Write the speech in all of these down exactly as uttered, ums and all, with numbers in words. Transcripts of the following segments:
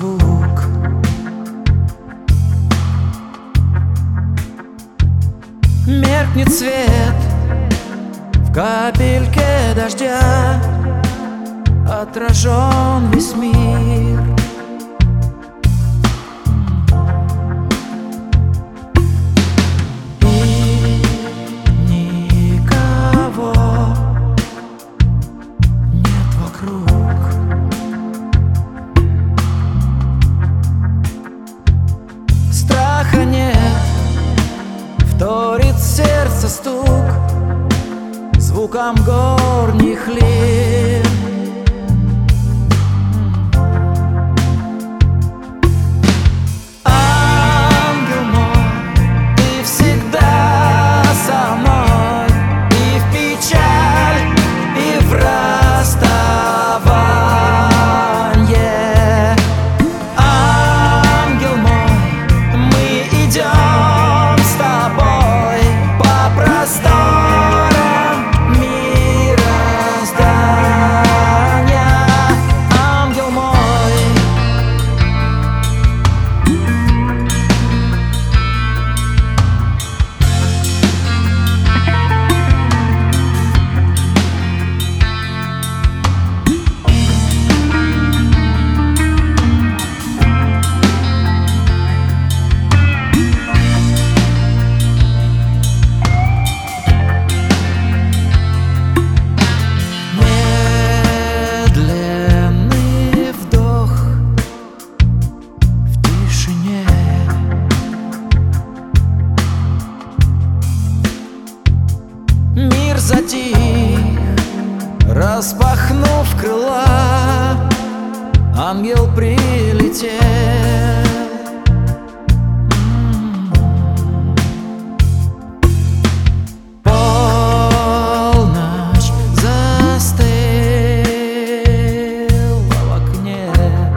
вокруг. Меркнет свет в капельке дождя, отражен весь мир. И никого нет вокруг. Страха нет, вторит сердце стук звуком горних лир. Ангел мой, ты всегда со мной, и в печаль, и в расставанье. Ангел мой, мы идем с тобой по просторам мироздания. Ангел мой, медленный вдох в тишине. Мир затих, распахнув крыла, ангел прилетел. Полночь застыла в окне.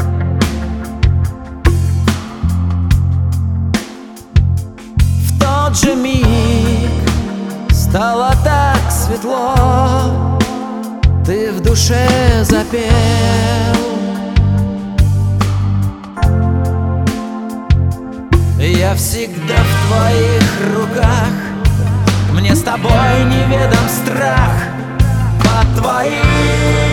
В тот же миг стало так светло, ты в душе запел. Я всегда в твоих руках, мне с тобой неведом страх. Под твоим